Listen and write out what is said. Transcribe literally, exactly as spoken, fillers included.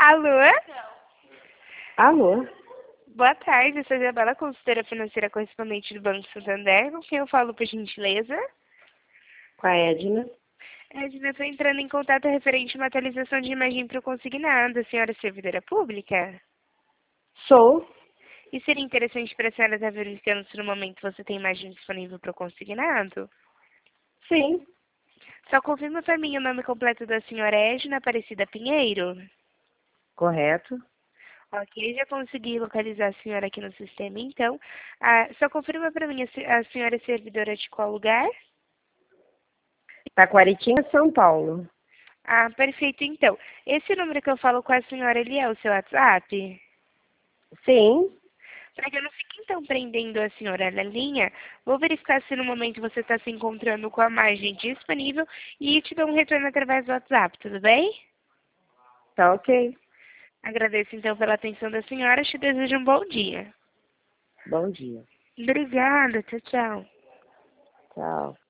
Alô? Alô? Boa tarde, eu sou a Isabela, consultora financeira correspondente do Banco Santander. Com quem eu falo, por gentileza? Com a Edna. Edna, estou entrando em contato referente a uma atualização de imagem para o consignado. A senhora é servidora pública? Sou. E seria interessante para a senhora estar verificando se no momento você tem imagem disponível para o consignado? Sim. Só confirma para mim o nome completo da senhora Edna Aparecida Pinheiro? Correto. Ok, já consegui localizar a senhora aqui no sistema, então. Ah, só confirma para mim, a, se- a senhora é servidora de qual lugar? Taquaritinga, São Paulo. Ah, perfeito, então. Esse número que eu falo com a senhora, ele é o seu WhatsApp? Sim. Para que eu não fique, então, prendendo a senhora na linha, vou verificar se no momento você está se encontrando com a margem disponível e te dou um retorno através do WhatsApp, tudo bem? Tá ok. Agradeço, então, pela atenção da senhora. Te desejo um bom dia. Bom dia. Obrigada, tchau, tchau. Tchau.